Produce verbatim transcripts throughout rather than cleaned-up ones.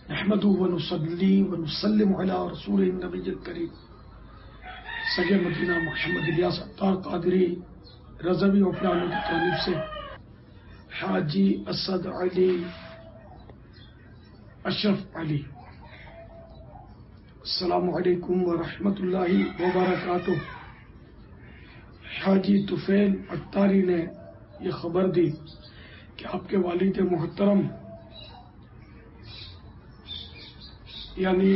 نحمدہ ونصلی ونسلم علی رسول النبی الکریم سید مدینہ محمد الیاس عطار قادری رضوی افرانی کی طرف سے حاجی اسد علی اشرف علی. السلام علیکم ورحمۃ اللہ وبرکاتہ. حاجی طفیل عطاری نے یہ خبر دی کہ آپ کے والد محترم یعنی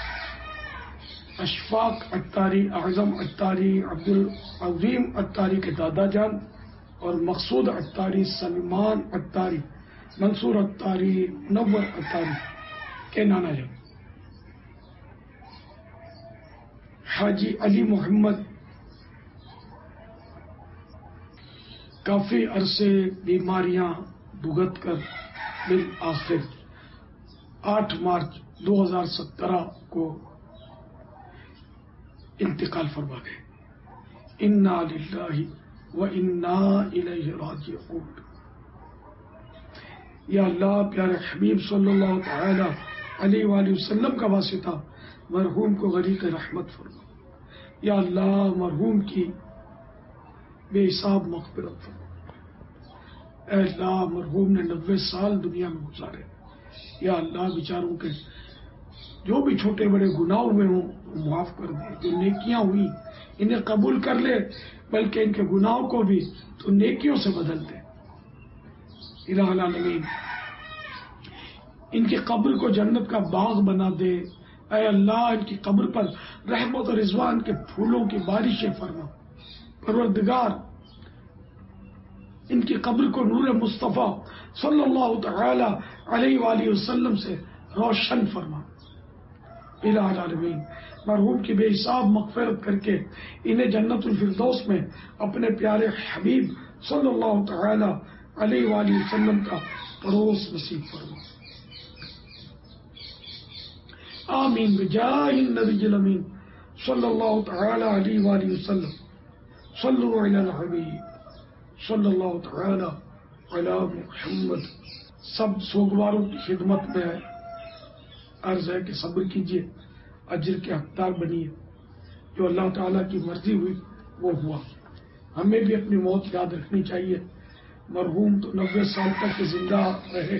اشفاق عطاری، اعظم عطاری، عبد العظیم عطاری کے دادا جان اور مقصود عطاری، سلمان عطاری، منصور عطاری، منور عطاری کے نانا جان حاجی علی محمد کافی عرصے بیماریاں بھگت کر بالآخر آٹھ مارچ دو ہزار سترہ کو انتقال فرما گئے. انا للہ و انا الیہ راجعون. یا اللہ پیارے حبیب صلی اللہ تعالی علیہ وآلہ وسلم کا واسطہ مرحوم کو غریق رحمت فرما. یا اللہ مرحوم کی بے حساب مغفرت فرما. اے اللہ مرحوم نے نوے سال دنیا میں گزارے. یا اللہ بیچاروں کے جو بھی چھوٹے بڑے گناہ ہوئے ہوں معاف کر دے. جو نیکیاں ہوئی انہیں قبول کر لے، بلکہ ان کے گناہوں کو بھی تو نیکیوں سے بدل دے. الہ العالمین ان کی قبر کو جنت کا باغ بنا دے. اے اللہ ان کی قبر پر رحمت و رضوان کے پھولوں کی بارشیں فرما. پروردگار ان کی قبر کو نور مصطفیٰ صلی اللہ تعالی علیہ وآلہ وسلم سے روشن فرما. الہ العالمین مرحوم کی بے حساب مغفرت کر کے انہیں جنت الفردوس میں اپنے پیارے حبیب صلی اللہ تعالی علیہ وآلہ وسلم کا پڑوس نصیب فرما. آمین بجاہ النبی الامین صلی اللہ تعالی علیہ وآلہ وسلم. صلو علی الحبیب صلی اللہ تعالی علی محمد. سب سوگواروں کی خدمت میں عرض ہے کہ صبر کیجیے، اجر کے حقدار بنیے. جو اللہ تعالیٰ کی مرضی ہوئی وہ ہوا. ہمیں بھی اپنی موت یاد رکھنی چاہیے. مرحوم تو نوے سال تک زندہ رہے.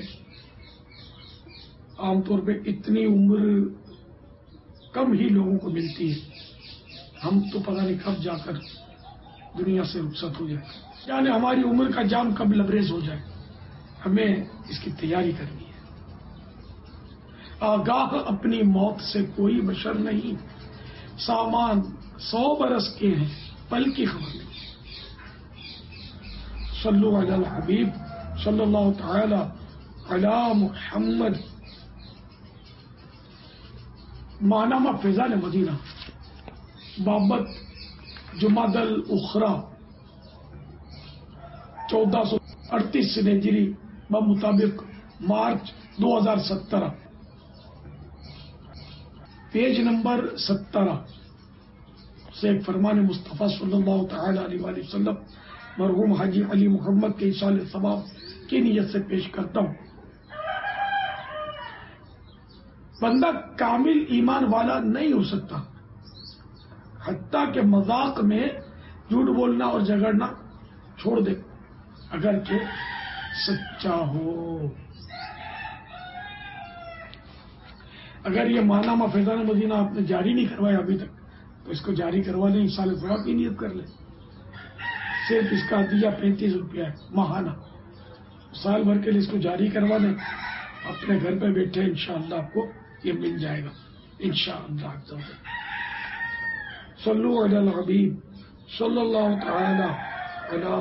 عام طور پہ اتنی عمر کم ہی لوگوں کو ملتی ہے. ہم تو پتہ نہیں کب جا کر دنیا سے رخصت ہو جائے، یعنی ہماری عمر کا جام کب لبریز ہو جائے. ہمیں اس کی تیاری کرنی ہے. آگاہ اپنی موت سے کوئی بشر نہیں. سامان سو برس کے ہیں پل کی خبر نہیں. صلو علی الحبیب صلی اللہ تعالی علی محمد. ماہنامہ فیضان مدینہ بابت جمادی الاخری چودہ سو اڑتیس ہجری بمطابق مارچ دو ہزار سترہ پیج نمبر سترہ سے ایک فرمان مصطفیٰ صلی اللہ تعالی علیہ وآلہ وسلم مرحوم حاجی علی محمد کے ایصال ثواب کی نیت سے پیش کرتا ہوں. بندہ کامل ایمان والا نہیں ہو سکتا حتیٰ کہ مذاق میں جھوٹ بولنا اور جھگڑنا چھوڑ دے اگرچہ سچا ہو. اگر یہ ماہنامہ فیضان مدینہ آپ نے جاری نہیں کروایا ابھی تک تو اس کو جاری کروا لیں. ایصال ثواب کی نیت کر لیں. صرف اس کا عطیہ پینتیس روپیہ ہے ماہانہ. سال بھر کے لیے اس کو جاری کروا لیں. اپنے گھر پہ بیٹھے انشاءاللہ آپ کو یہ مل جائے گا انشاءاللہ. صلو علی الحبیب صلی اللہ تعالی علی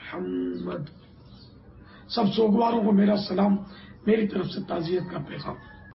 محمد. سب سوگواروں کو میرا سلام، میری طرف سے تعزیت کا پیغام.